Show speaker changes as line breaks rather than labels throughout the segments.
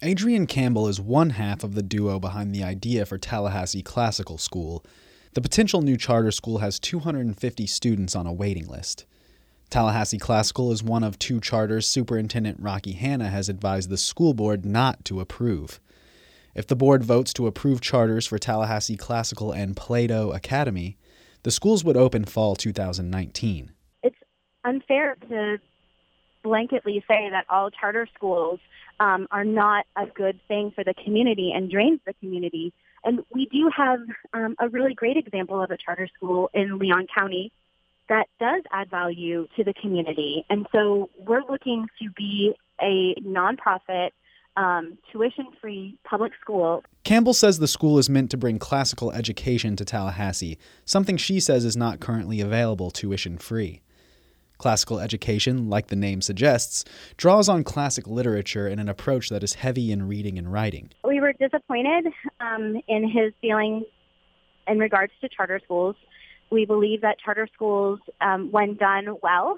Adrian Campbell is one half of the duo behind the idea for Tallahassee Classical School. The potential new charter school has 250 students on a waiting list. Tallahassee Classical is one of two charters Superintendent Rocky Hanna has advised the school board not to approve. If the board votes to approve charters for Tallahassee Classical and Plato Academy, the schools would open fall 2019.
It's unfair to blanketly say that all charter schools are not a good thing for the community and drains the community. And we do have a really great example of a charter school in Leon County that does add value to the community. And so we're looking to be a nonprofit, tuition-free public school.
Campbell says the school is meant to bring classical education to Tallahassee, something she says is not currently available tuition-free. Classical education, like the name suggests, draws on classic literature in an approach that is heavy in reading and writing.
We were disappointed in his feelings in regards to charter schools. We believe that charter schools, when done well,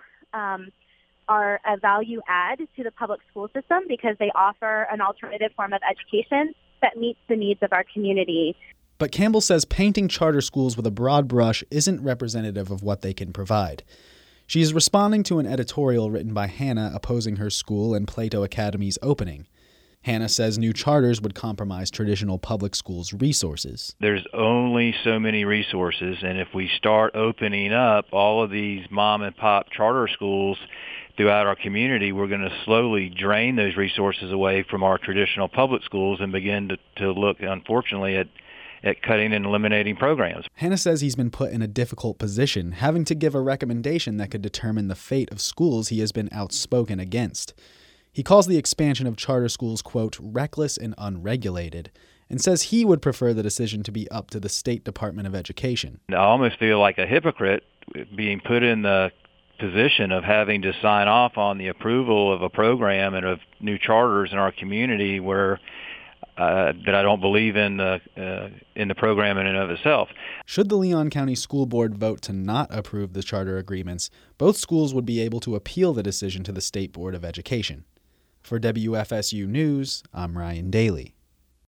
are a value add to the public school system because they offer an alternative form of education that meets the needs of our community.
But Campbell says painting charter schools with a broad brush isn't representative of what they can provide. She is responding to an editorial written by Hanna opposing her school and Plato Academy's opening. Hanna says new charters would compromise traditional public schools' resources.
There's only so many resources, and if we start opening up all of these mom-and-pop charter schools throughout our community, we're going to slowly drain those resources away from our traditional public schools and begin to look, unfortunately, at cutting and eliminating programs.
Hanna says he's been put in a difficult position, having to give a recommendation that could determine the fate of schools he has been outspoken against. He calls the expansion of charter schools, quote, reckless and unregulated, and says he would prefer the decision to be up to the State Department of Education.
I almost feel like a hypocrite being put in the position of having to sign off on the approval of a program and of new charters in our community where that I don't believe in the program in and of itself.
Should the Leon County School Board vote to not approve the charter agreements, both schools would be able to appeal the decision to the State Board of Education. For WFSU News, I'm Ryan Daly.